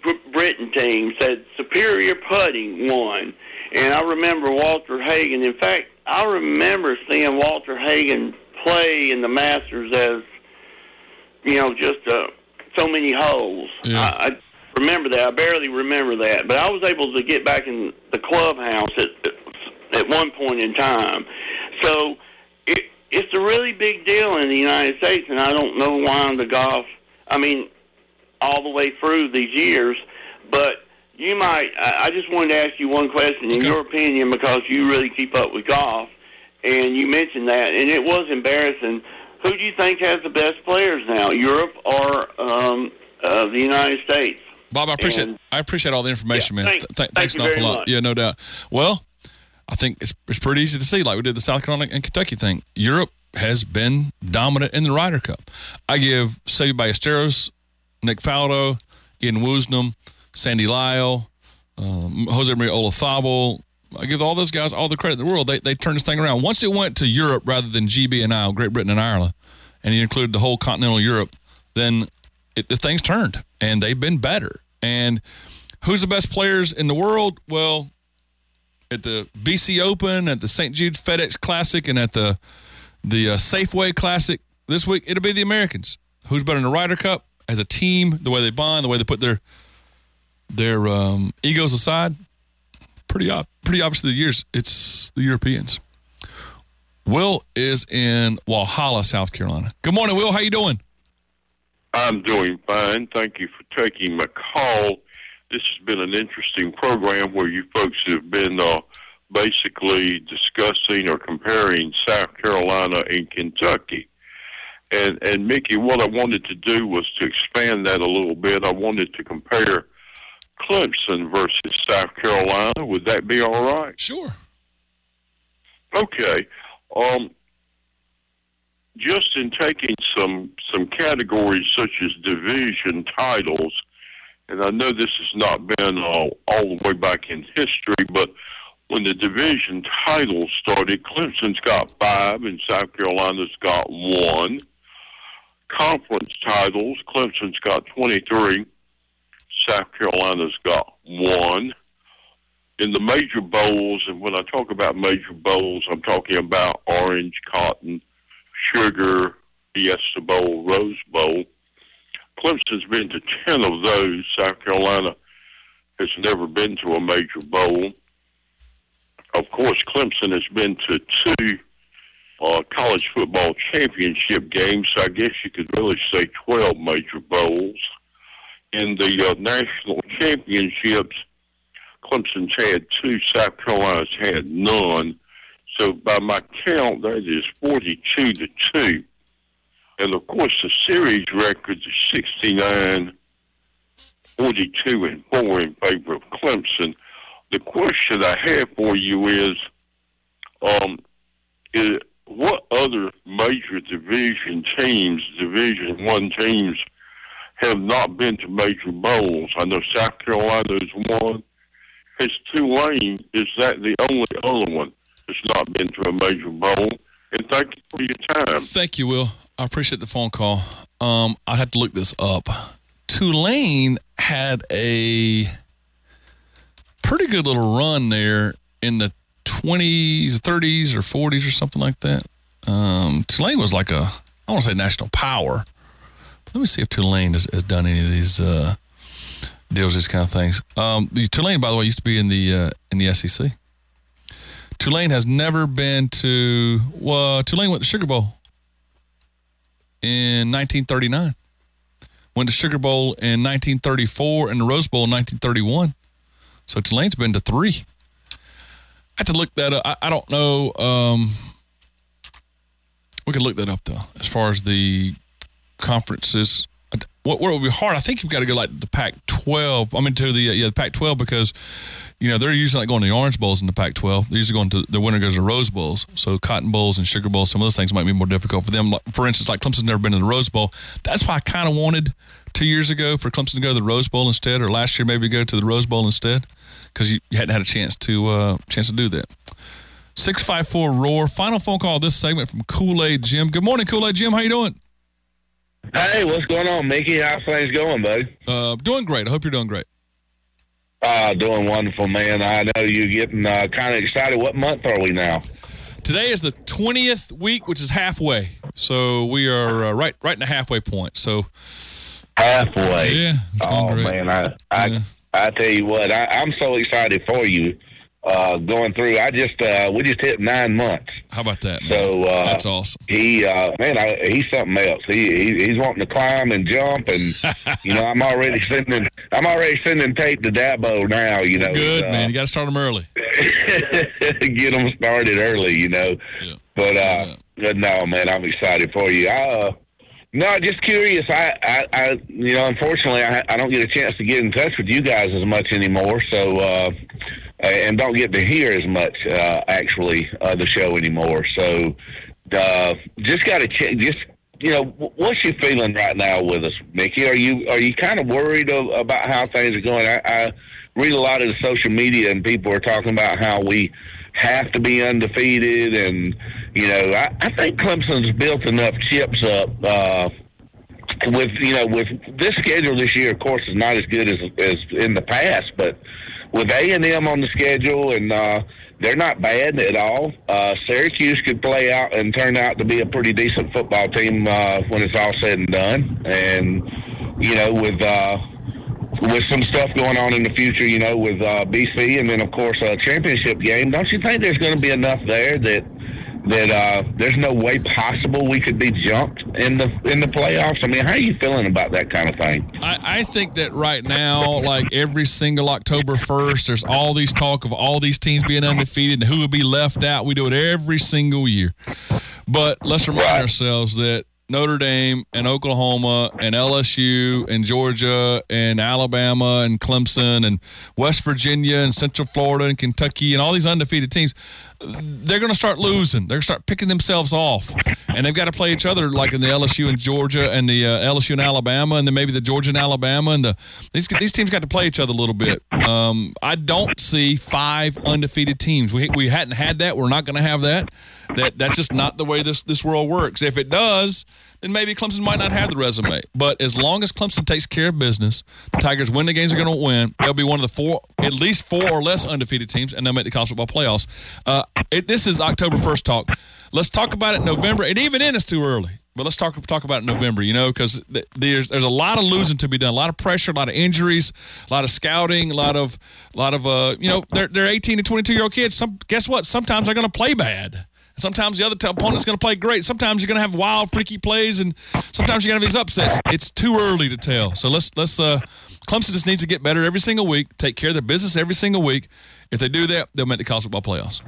Britain team said Superior Putting won. And I remember Walter Hagen. In fact, I remember seeing Walter Hagen play in the Masters as, you know, just uh, so many holes. Yeah. I, I remember that. I barely remember that. But I was able to get back in the clubhouse at, at one point in time. So it, it's a really big deal in the United States, and I don't know why the golf, I mean, all the way through these years, but you might, I just wanted to ask you one question, in okay. your opinion, because you really keep up with golf, and you mentioned that, and it was embarrassing. Who do you think has the best players now, Europe or um, uh, the United States? Bob, I appreciate and, I appreciate all the information, yeah, man. Thank, Th- th- thank thanks you an awful very lot. much. Yeah, no doubt. Well, I think it's it's pretty easy to see, like we did the South Carolina and Kentucky thing. Europe has been dominant in the Ryder Cup. I give Seve Ballesteros, Nick Faldo, Ian Woosnam, Sandy Lyle, um, Jose Maria Olazabal. I give all those guys all the credit in the world. They they turned this thing around. Once it went to Europe rather than G B and I, Great Britain and Ireland, and you included the whole continental Europe, then it, the things turned, and they've been better. And who's the best players in the world? Well, at the B C Open, at the Saint Jude FedEx Classic, and at the the uh, Safeway Classic this week, it'll be the Americans. Who's better in the Ryder Cup as a team, the way they bond, the way they put their their um, egos aside? Pretty ob- pretty obvious through the years, it's the Europeans. Will is in Walhalla, South Carolina. Good morning, Will. How you doing? I'm doing fine. Thank you for taking my call. This has been an interesting program where you folks have been uh, basically discussing or comparing South Carolina and Kentucky. And, and Mickey, what I wanted to do was to expand that a little bit. I wanted to compare Clemson versus South Carolina. Would that be all right? Sure. Okay. Um, just in taking some some categories such as division titles, and I know this has not been uh, all the way back in history, but when the division titles started, Clemson's got five and South Carolina's got one. Conference titles, Clemson's got twenty-three, South Carolina's got one. In the major bowls, and when I talk about major bowls, I'm talking about Orange, Cotton, Sugar, Fiesta Bowl, Rose Bowl. Clemson's been to ten of those. South Carolina has never been to a major bowl. Of course, Clemson has been to two uh, college football championship games, so I guess you could really say twelve major bowls. In the uh, national championships, Clemson's had two, South Carolina's had none. So by my count, that is forty-two to two. And of course, the series records are sixty-nine, forty-two, and four in favor of Clemson. The question I have for you is, um, is what other major division teams, Division One teams, have not been to major bowls? I know South Carolina is one. Is Tulane, is that the only other one that's not been to a major bowl? And thank you for your time. Thank you, Will. I appreciate the phone call. Um, I'd have to look this up. Tulane had a pretty good little run there in the twenties, thirties, or forties or something like that. Um, Tulane was like a, I want to say national power. Let me see if Tulane has, has done any of these uh, deals, these kind of things. Um, Tulane, by the way, used to be in the uh, in the S E C. Tulane has never been to, well, Tulane went to Sugar Bowl in nineteen thirty-nine. Went to Sugar Bowl in nineteen thirty-four and the Rose Bowl in nineteen thirty-one. So Tulane's been to three. I had to look that up. I, I don't know. Um, we can look that up, though, as far as the conferences. What, what would be hard? I think you've got to go like the Pac twelve. I mean, to the yeah the Pac twelve, because you know they're usually like going to the Orange Bowls in the Pac twelve. They're usually going to the winner goes to Rose Bowls. So Cotton Bowls and Sugar Bowls, some of those things might be more difficult for them. For instance, like Clemson's never been to the Rose Bowl. That's why I kind of wanted two years ago for Clemson to go to the Rose Bowl instead, or last year maybe go to the Rose Bowl instead, because you, you hadn't had a chance to uh, chance to do that. six five four roar. Final phone call of this segment from Kool-Aid Jim. Good morning, Kool-Aid Jim. How you doing? Hey, what's going on, Mickey? How's things going, bud? Uh, doing great. I hope you're doing great. Uh, doing wonderful, man. I know you're getting uh, kind of excited. What month are we now? Today is the twentieth week, which is halfway. So we are uh, right right in the halfway point. So halfway. Yeah. Oh, great. man. I, I, Yeah. I tell you what, I, I'm so excited for you uh, going through. I just, uh, we just hit nine months. How about that, man? So uh, That's awesome. He, uh, man, I, he's something else. He, he he's wanting to climb and jump, and you know, I'm already sending, I'm already sending tape to Dabo now. You know, Good, uh, man. You got to start them early. get them started early. You know, yeah. but uh, but no, man, I'm excited for you. I, uh, no, just curious. I, I, I you know, unfortunately, I, I don't get a chance to get in touch with you guys as much anymore. So. Uh, and don't get to hear as much, uh, actually, uh, the show anymore. So, uh, just got to check. Just you know, what's your feeling right now with us, Mickey? Are you are you kind of worried of, about how things are going? I, I read a lot of the social media, and people are talking about how we have to be undefeated, and you know, I, I think Clemson's built enough chips up. Uh, with you know, with this schedule this year, of course, is not as good as as in the past, but with A and M on the schedule, and uh, they're not bad at all. Uh, Syracuse could play out and turn out to be a pretty decent football team uh, when it's all said and done. And, you know, with uh, with some stuff going on in the future, you know, with uh, B C and then, of course, a championship game, don't you think there's going to be enough there that that uh, there's no way possible we could be jumped in the in the playoffs? I mean, how are you feeling about that kind of thing? I, I think that right now, like every single October first, there's all these talk of all these teams being undefeated and who would be left out. We do it every single year. But let's remind right. ourselves that Notre Dame and Oklahoma and L S U and Georgia and Alabama and Clemson and West Virginia and Central Florida and Kentucky and all these undefeated teams, they're going to start losing. They're going to start picking themselves off. And they've got to play each other like in the L S U and Georgia and the uh, L S U and Alabama and then maybe the Georgia and Alabama. And the these, these teams got to play each other a little bit. Um, I don't see five undefeated teams. We, we hadn't had that. We're not going to have that. That That's just not the way this, this world works. If it does, then maybe Clemson might not have the resume. But as long as Clemson takes care of business, the Tigers win the games they're going to win. They'll be one of the four, at least four or less undefeated teams, and they'll make the college football playoffs. Uh, it, this is October first talk. Let's talk about it in November. And even then, it's too early. But let's talk talk about it in November, you know, because th- there's there's a lot of losing to be done, a lot of pressure, a lot of injuries, a lot of scouting, a lot of a lot of uh, you know, they're they're eighteen to twenty-two year old kids. Some guess what? Sometimes they're going to play bad. Sometimes the other t- opponent's going to play great. Sometimes you're going to have wild, freaky plays, and sometimes you're going to have these upsets. It's too early to tell. So let's let's. Uh, Clemson just needs to get better every single week, take care of their business every single week. If they do that, they'll make the college football playoffs.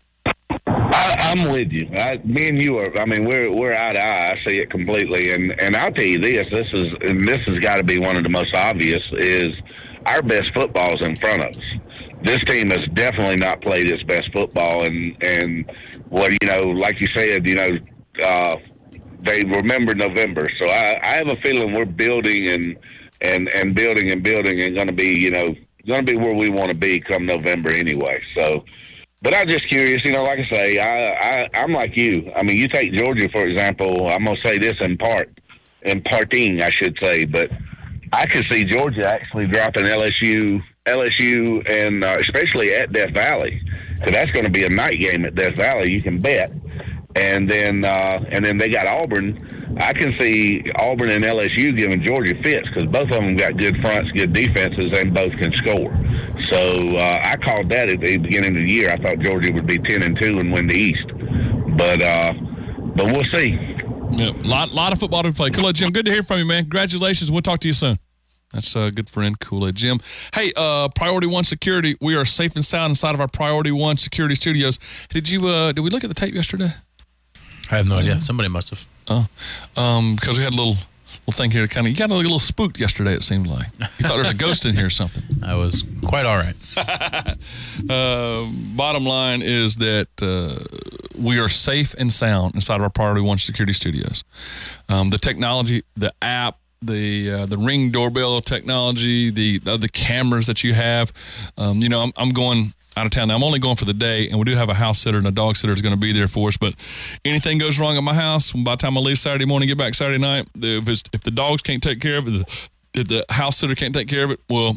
I, I'm with you. I, me and you are. I mean, we're we're eye to eye. I see it completely. And and I'll tell you this. This is and this has got to be one of the most obvious. Is our best football is in front of us. This team has definitely not played its best football, and and what you know, like you said, you know, uh, they remember November. So I, I have a feeling we're building and and and building and building, and going to be, you know, going to be where we want to be come November anyway. So. But I'm just curious, you know, like I say, I, I, I'm like you. I mean, you take Georgia, for example. I'm going to say this in part, in parting, I should say, but I could see Georgia actually dropping L S U, L S U, and uh, especially at Death Valley, because that's going to be a night game at Death Valley, you can bet. And then, uh, and then they got Auburn. I can see Auburn and L S U giving Georgia fits because both of them got good fronts, good defenses, and both can score. So uh, I called that at the beginning of the year. I thought Georgia would be ten and two and win the East, but uh, but we'll see. Yeah, lot lot of football to play. Kool-Aid Jim, good to hear from you, man. Congratulations. We'll talk to you soon. That's a good friend, Kool-Aid Jim. Hey, uh, Priority One Security. We are safe and sound inside of our Priority One Security Studios. Did you? Uh, did we look at the tape yesterday? I have no idea. Somebody must have. Oh, um, because we had a little little thing here to kind of. You got a little spooked yesterday. It seemed like you thought there was a ghost in here or something. I was quite all right. uh, bottom line is that uh, we are safe and sound inside of our Priority One Security Studios. Um, the technology, the app, the uh, the Ring doorbell technology, the uh, the cameras that you have. Um, you know, I'm, I'm going out of town now. I'm only going for the day, and we do have a house sitter and a dog sitter is going to be there for us. But anything goes wrong at my house, by the time I leave Saturday morning, get back Saturday night, if it's, if the dogs can't take care of it, if the house sitter can't take care of it, well,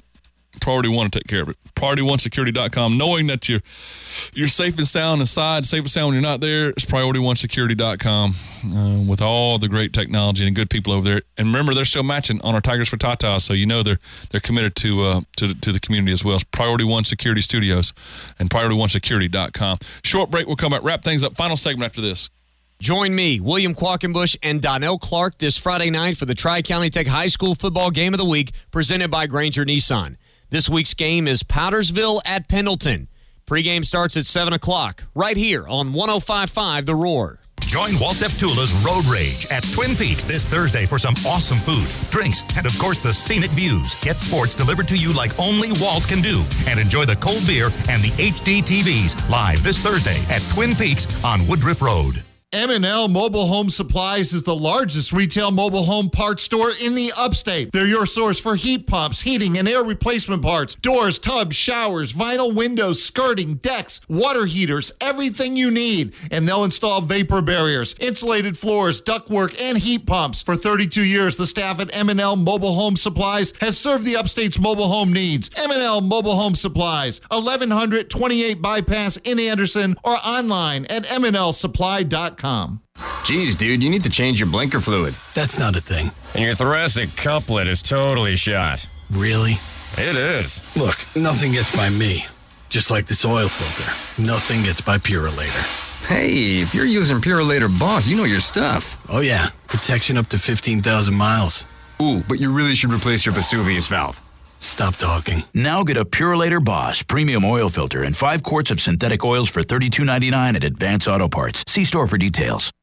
Priority One will take care of it. priority one security dot com. Knowing that you're you're safe and sound inside, safe and sound when you're not there, it's priority one security dot com uh, with all the great technology and good people over there. And remember, they're still matching on our Tigers for Tatas, so you know they're they're committed to uh, to to the community as well. It's Priority One Security Studios and priority one security dot com. Short break. We'll come back, wrap things up. Final segment after this. Join me, William Quackenbush, and Donnell Clark this Friday night for the Tri-County Tech High School Football Game of the Week presented by Granger Nissan. This week's game is Powdersville at Pendleton. Pre-game starts at seven o'clock right here on one oh five point five The Roar. Join Walt Deptula's Road Rage at Twin Peaks this Thursday for some awesome food, drinks, and of course the scenic views. Get sports delivered to you like only Walt can do. And enjoy the cold beer and the H D T Vs live this Thursday at Twin Peaks on Woodruff Road. M and L Mobile Home Supplies is the largest retail mobile home parts store in the upstate. They're your source for heat pumps, heating, and air replacement parts, doors, tubs, showers, vinyl windows, skirting, decks, water heaters, everything you need. And they'll install vapor barriers, insulated floors, ductwork, and heat pumps. For thirty-two years, the staff at M and L Mobile Home Supplies has served the upstate's mobile home needs. M and L Mobile Home Supplies, eleven hundred twenty-eight Bypass in Anderson, or online at m n l supply dot com. Geez, dude, you need to change your blinker fluid. That's not a thing. And your thoracic couplet is totally shot. Really? It is. Look, nothing gets by me. Just like this oil filter. Nothing gets by Purolator. Hey, if you're using Purolator Boss, you know your stuff. Oh yeah, protection up to fifteen thousand miles. Ooh, but you really should replace your Vesuvius valve. Stop talking. Now get a Purolator Boss premium oil filter and five quarts of synthetic oils for thirty-two ninety-nine at Advance Auto Parts. See store for details.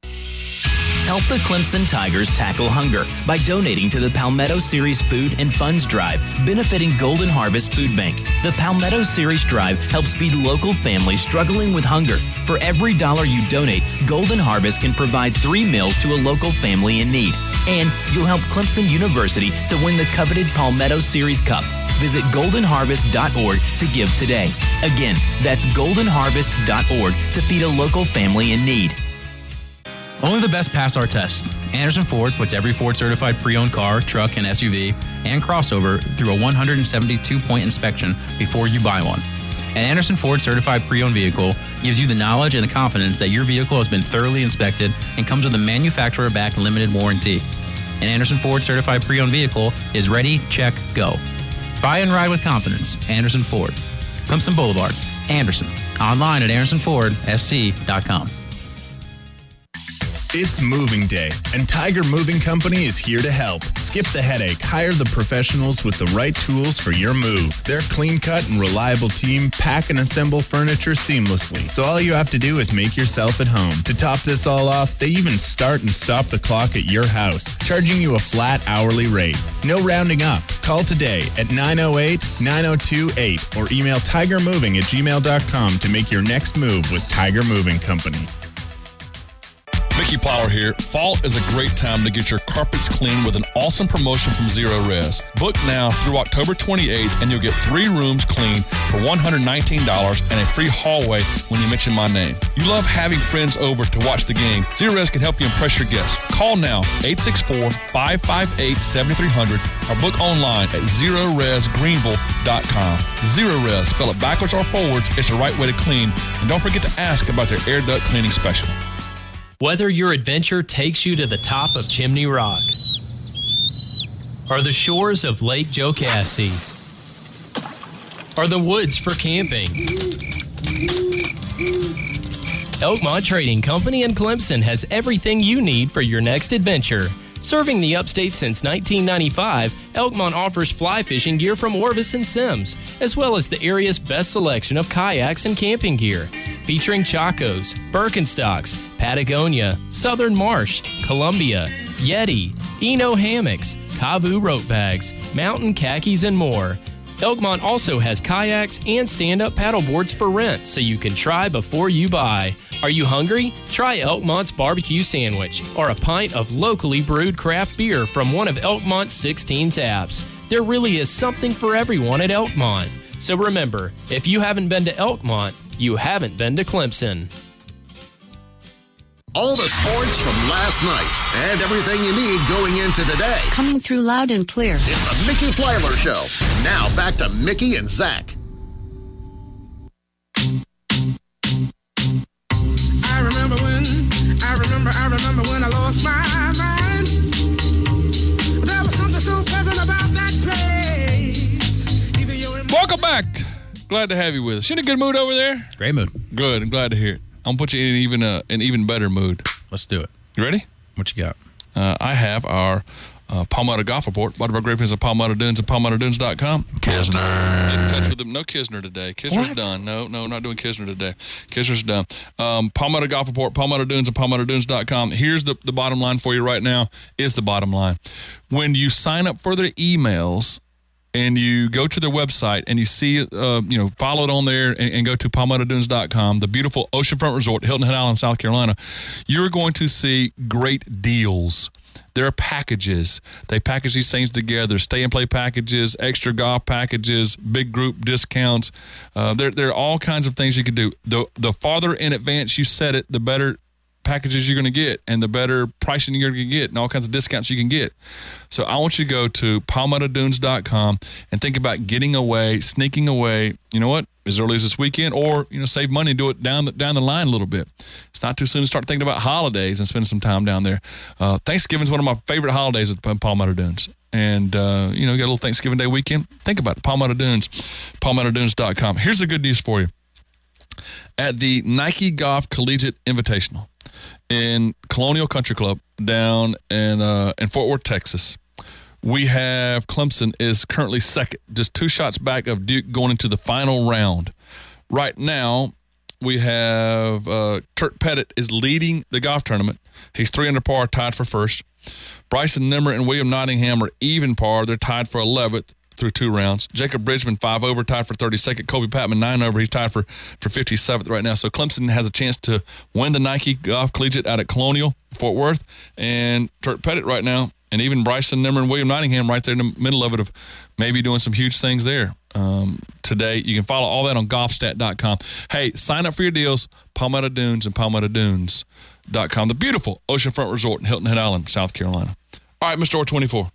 Help the Clemson Tigers tackle hunger by donating to the Palmetto Series Food and Funds Drive, benefiting Golden Harvest Food Bank. The Palmetto Series Drive helps feed local families struggling with hunger. For every dollar you donate, Golden Harvest can provide three meals to a local family in need. And you'll help Clemson University to win the coveted Palmetto Series Cup. Visit golden harvest dot org to give today. Again, that's golden harvest dot org to feed a local family in need. Only the best pass our tests. Anderson Ford puts every Ford-certified pre-owned car, truck, and S U V and crossover through a one hundred seventy-two point inspection before you buy one. An Anderson Ford certified pre-owned vehicle gives you the knowledge and the confidence that your vehicle has been thoroughly inspected and comes with a manufacturer-backed limited warranty. An Anderson Ford certified pre-owned vehicle is ready, check, go. Buy and ride with confidence. Anderson Ford. Clemson Boulevard, Anderson. Online at anderson ford s c dot com. It's moving day, and Tiger Moving Company is here to help. Skip the headache. Hire the professionals with the right tools for your move. Their clean-cut and reliable team pack and assemble furniture seamlessly, so all you have to do is make yourself at home. To top this all off, they even start and stop the clock at your house, charging you a flat hourly rate. No rounding up. Call today at nine oh eight, nine oh two eight or email tiger moving at gmail dot com to make your next move with Tiger Moving Company. Mickey Plower here. Fall is a great time to get your carpets clean with an awesome promotion from Zero Res. Book now through October twenty-eighth, and you'll get three rooms cleaned for one hundred nineteen dollars and a free hallway when you mention my name. You love having friends over to watch the game. Zero Res can help you impress your guests. Call now, eight six four, five five eight, seven three zero zero or book online at zero res greenville dot com. Zero Res, spell it backwards or forwards, it's the right way to clean. And don't forget to ask about their air duct cleaning special. Whether your adventure takes you to the top of Chimney Rock or the shores of Lake Jocassee or the woods for camping, Elkmont Trading Company in Clemson has everything you need for your next adventure. Serving the upstate since nineteen ninety-five, Elkmont offers fly fishing gear from Orvis and Sims, as well as the area's best selection of kayaks and camping gear, featuring Chacos, Birkenstocks, Patagonia, Southern Marsh, Columbia, Yeti, Eno hammocks, Kavu rope bags, mountain khakis, and more. Elkmont also has kayaks and stand-up paddleboards for rent, so you can try before you buy. Are you hungry? Try Elkmont's barbecue sandwich or a pint of locally brewed craft beer from one of Elkmont's sixteen taps. There really is something for everyone at Elkmont. So remember, if you haven't been to Elkmont, you haven't been to Clemson. All the sports from last night and everything you need going into today. Coming through loud and clear. It's the Mickey Flyler Show. Now back to Mickey and Zach. I remember when, I remember, I remember when I lost my mind. There was something so pleasant about that place. Even your Welcome back. Glad to have you with us. You in a good mood over there? Great mood. Good. I'm glad to hear it. I'm gonna put you in even a, an even better mood. Let's do it. You ready? What you got? Uh, I have our uh, Palmetto Golf Report. Brought to our great friends at Palmetto Dunes and palmetto dunes dot com. Kisner. Get in touch with them. No Kisner today. Kisner's What? done. No, no, not doing Kisner today. Kisner's done. Um, Palmetto Golf Report, Palmetto Dunes and palmetto dunes dot com. Here's the, the bottom line for you right now is the bottom line. When you sign up for their emails, and you go to their website and you see, uh, you know, follow it on there and, and go to palmetto dunes dot com, the beautiful oceanfront resort, Hilton Head Island, South Carolina, you're going to see great deals. There are packages. They package these things together, stay and play packages, extra golf packages, big group discounts. Uh, there, there are all kinds of things you can do. The, the farther in advance you set it, the better packages you're going to get and the better pricing you're going to get and all kinds of discounts you can get. So I want you to go to palmetto dunes dot com and think about getting away, sneaking away, you know what, as early as this weekend, or, you know, save money and do it down the, down the line a little bit. It's not too soon to start thinking about holidays and spending some time down there. Uh, Thanksgiving is one of my favorite holidays at Palmetto Dunes. And, uh, you know, you got a little Thanksgiving Day weekend. Think about it. Palmetto Dunes, palmetto dunes dot com. Here's the good news for you. At the Nike Golf Collegiate Invitational in Colonial Country Club down in uh, in Fort Worth, Texas, we have Clemson is currently second, just two shots back of Duke going into the final round. Right now, we have uh, Turk Pettit is leading the golf tournament. He's three under par, tied for first. Bryson Nimmer and William Nottingham are even par. They're tied for eleventh through two rounds. Jacob Bridgman, five over, tied for thirty-second. Kobe Patman, nine over. He's tied for, for fifty-seventh right now. So Clemson has a chance to win the Nike Golf Collegiate out at Colonial, Fort Worth. And Turk Pettit right now, and even Bryson Nimmer and William Nottingham right there in the middle of it of maybe doing some huge things there um, today. You can follow all that on golf stat dot com. Hey, sign up for your deals, Palmetto Dunes and palmetto dunes dot com. The beautiful oceanfront resort in Hilton Head Island, South Carolina. All right, Mister R twenty-four.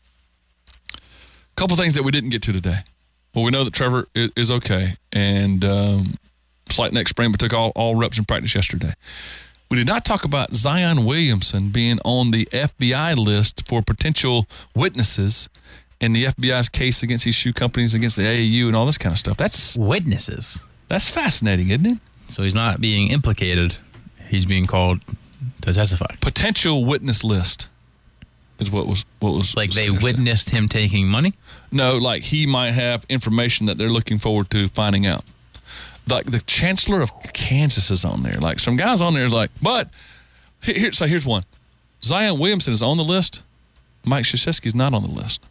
Couple things that we didn't get to today. Well, we know that Trevor is, is okay and um, slight neck sprain, but took all, all reps in practice yesterday. We did not talk about Zion Williamson being on the F B I list for potential witnesses in the F B I's case against these shoe companies, against the A A U and all this kind of stuff. That's witnesses. That's fascinating, isn't it? So he's not being implicated. He's being called to testify. Potential witness list. Is what was what was like they witnessed him taking money? No, like he might have information that they're looking forward to finding out. Like the Chancellor of Kansas is on there. Like some guys on there is like, but here, so here's one. Zion Williamson is on the list. Mike Krzyzewski's not on the list.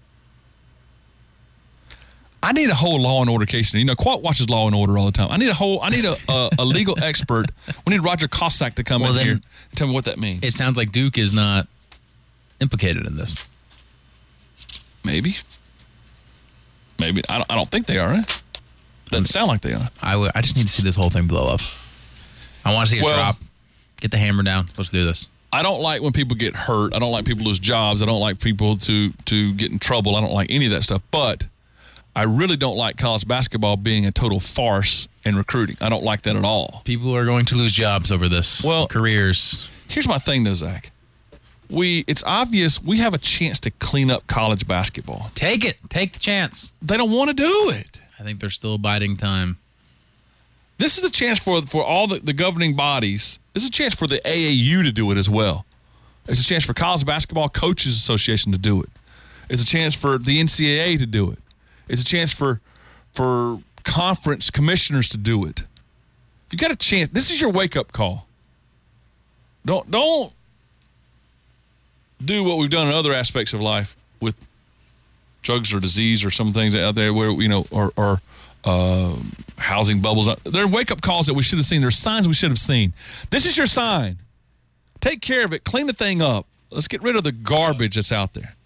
I need a whole Law and Order case. You know, Quat watches Law and Order all the time. I need a whole. I need a a, a legal expert. We need Roger Cossack to come well, in here and tell me what that means. It sounds like Duke is not implicated in this. Maybe. Maybe. I don't, I don't think they are. Eh? Doesn't sound like they are. I, w- I just need to see this whole thing blow up. I want to see it well, drop. Get the hammer down. Let's do this. I don't like when people get hurt. I don't like people lose jobs. I don't like people to, to get in trouble. I don't like any of that stuff. But I really don't like college basketball being a total farce in recruiting. I don't like that at all. People are going to lose jobs over this. Well, careers. Here's my thing, though, Zach. We it's obvious we have a chance to clean up college basketball. Take it. Take the chance. They don't want to do it. I think they're still biding time. This is a chance for for all the, the governing bodies. This is a chance for the A A U to do it as well. It's a chance for College Basketball Coaches Association to do it. It's a chance for the N C double A to do it. It's a chance for for conference commissioners to do it. You got a chance. This is your wake-up call. Don't don't do what we've done in other aspects of life with drugs or disease or some things out there where, you know, or, or uh, housing bubbles. There are wake-up calls that we should have seen. There are signs we should have seen. This is your sign. Take care of it. Clean the thing up. Let's get rid of the garbage that's out there.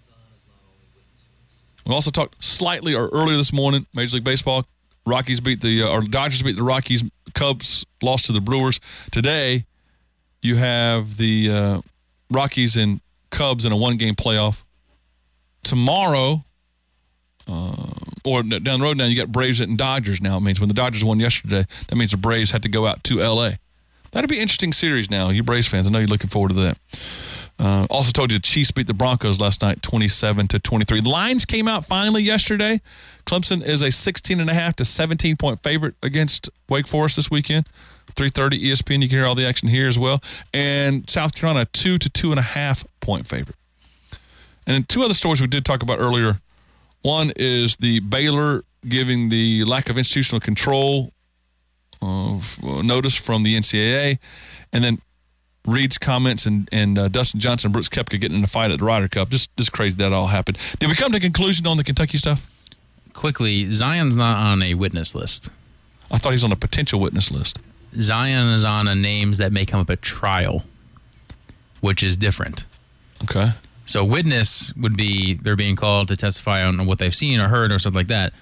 We also talked slightly or earlier this morning, Major League Baseball, Rockies beat the, uh, or Dodgers beat the Rockies, Cubs lost to the Brewers. Today, You have the uh, Rockies and Cubs in a one-game playoff. Tomorrow, uh, or down the road now, you got Braves and Dodgers now. It means when the Dodgers won yesterday, that means the Braves had to go out to L A. That'll be an interesting series now. You Braves fans, I know you're looking forward to that. Uh, also told you the Chiefs beat the Broncos last night, twenty-seven to twenty-three. The lines came out finally yesterday. Clemson is a sixteen and a half to seventeen point favorite against Wake Forest this weekend. three thirty E S P N. You can hear all the action here as well. And South Carolina, two to two and a half point favorite. And then two other stories we did talk about earlier. One is the Baylor giving the lack of institutional control uh, notice from the N C double A, and then Reed's comments and, and uh, Dustin Johnson and Brooks Koepka getting in a fight at the Ryder Cup. Just, just crazy that all happened. Did we come to a conclusion on the Kentucky stuff? Quickly, Zion's not on a witness list. I thought he's on a potential witness list. Zion is on a names that may come up at trial, which is different. Okay. So witness would be they're being called to testify on what they've seen or heard or something like that.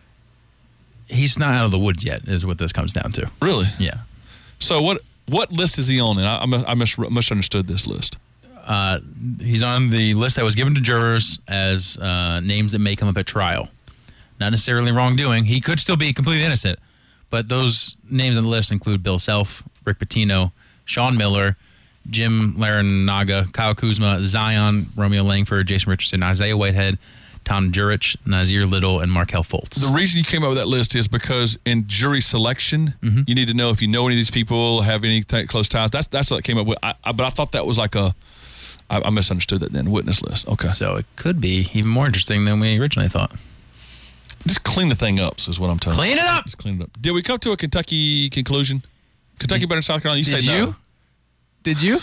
He's not out of the woods yet, is what this comes down to. Really? Yeah. So what what list is he on? And I, I mis- misunderstood this list. Uh, he's on the list that was given to jurors as uh, names that may come up at trial. Not necessarily wrongdoing. He could still be completely innocent. But those names on the list include Bill Self, Rick Pitino, Sean Miller, Jim Larinaga, Kyle Kuzma, Zion, Romeo Langford, Jason Richardson, Isaiah Whitehead, Tom Jurich, Nazir Little, and Markelle Fultz. The reason you came up with that list is because in jury selection, mm-hmm. you need to know if you know any of these people, have any t- close ties. That's that's what it came up with. I, I, but I thought that was like a, I, I misunderstood that then, witness list. Okay. So it could be even more interesting than we originally thought. Just clean the thing up, is what I'm telling you. Clean it up. Just clean it up. Did we come to a Kentucky conclusion? Kentucky better than South Carolina? You Did say you? no. Did you?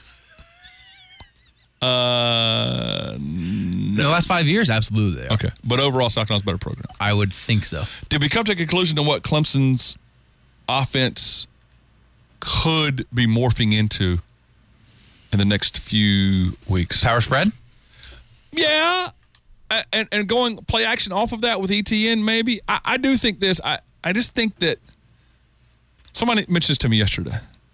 Uh, no. The last five years, absolutely. Okay. But overall, South Carolina's a better program. I would think so. Did we come to a conclusion on what Clemson's offense could be morphing into in the next few weeks? Power spread? Yeah. And and going play action off of that with E T N, maybe. I, I do think this. I, I just think that somebody mentioned this to me yesterday.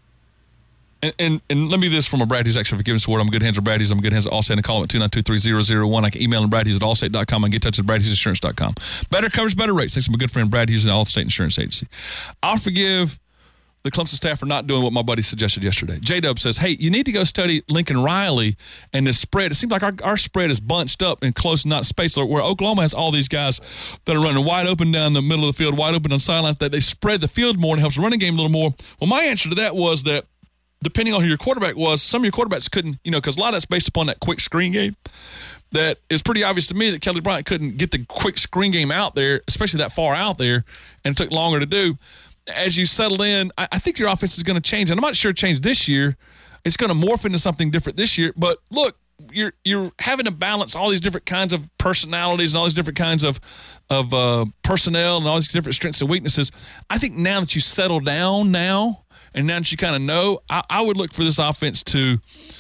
And, and and let me do this from a Brad Hughes Extra Forgiveness Award. I'm good hands with Brad Hughes. I'm good hands at Allstate. And call him at two nine two three zero zero one. I can email him Brad Hughes at allstate dot com. I can get in touch with brad hughes insurance dot com. Better coverage, better rates. Thanks to my good friend Brad Hughes at Allstate Insurance Agency. I'll forgive the Clemson staff for not doing what my buddy suggested yesterday. J-Dub says, hey, you need to go study Lincoln Riley and the spread. It seems like our, our spread is bunched up and close and not spaced, where Oklahoma has all these guys that are running wide open down the middle of the field, wide open on sidelines, that they spread the field more and helps the running game a little more. Well, my answer to that was that depending on who your quarterback was, some of your quarterbacks couldn't, you know, because a lot of that's based upon that quick screen game. That it's pretty obvious to me that Kelly Bryant couldn't get the quick screen game out there, especially that far out there, and it took longer to do. As you settle in, I, I think your offense is going to change. And I'm not sure it changed this year. It's going to morph into something different this year. But look, you're you're having to balance all these different kinds of personalities and all these different kinds of of uh, personnel and all these different strengths and weaknesses. I think now that you settle down now, and now that you kind of know, I, I would look for this offense to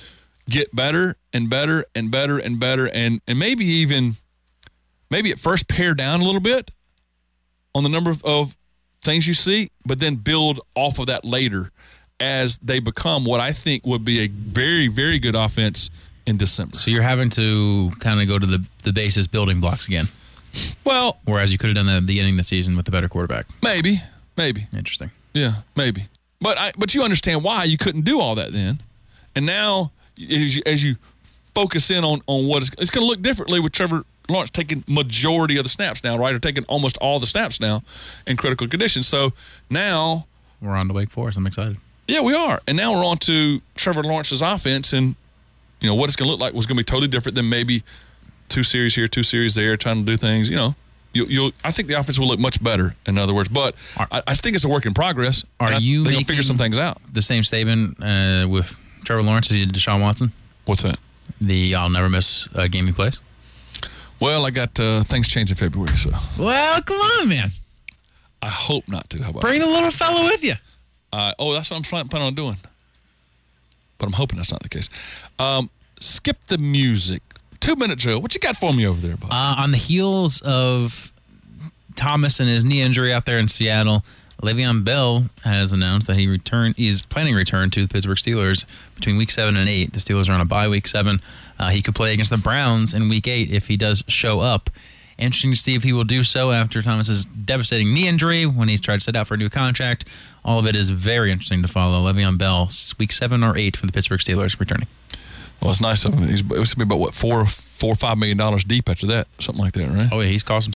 get better and better and better and better, and and maybe even maybe at first pare down a little bit on the number of, of things you see, but then build off of that later as they become what I think would be a very, very good offense in December. So you're having to kind of go to the, the basis building blocks again. Well, whereas you could have done that at the beginning of the season with the better quarterback. Maybe, maybe. Interesting. Yeah, maybe. But I, but you understand why you couldn't do all that then. And now as you, as you focus in on, on what it's, it's going to look differently with Trevor Lawrence taking majority of the snaps now, right? Or taking almost all the snaps now in critical conditions. So now we're on to Wake Forest. I'm excited. Yeah, we are. And now we're on to Trevor Lawrence's offense, and you know what it's going to look like was going to be totally different than maybe two series here, two series there, trying to do things. You know, you, you'll. I think the offense will look much better. In other words, but are, I, I think it's a work in progress. Are I, you? They're going to figure some things out. The same statement uh, with Trevor Lawrence as you did Deshaun Watson. What's that? The I'll never miss a game he plays. Well, I got uh, things change in February, so. Well, come on, man. I hope not to. How about Bring that? the little fella with you. Uh, oh, that's what I'm planning plan on doing. But I'm hoping that's not the case. Um, skip the music. Two-minute drill. What you got for me over there, Bob? Uh, on the heels of Thomas and his knee injury out there in Seattle, Le'Veon Bell has announced that he return. He's planning to return to the Pittsburgh Steelers between week seven and eight. The Steelers are on a bye week seven. Uh, he could play against the Browns in week eight if he does show up. Interesting to see if he will do so after Thomas's devastating knee injury when he's tried to set out for a new contract. All of it is very interesting to follow. Le'Veon Bell, week seven or eight for the Pittsburgh Steelers, returning. Well, it's nice of him. He's, it was going to be about, what, four, four or five million dollars deep after that, something like that, right? Oh, yeah, he's cost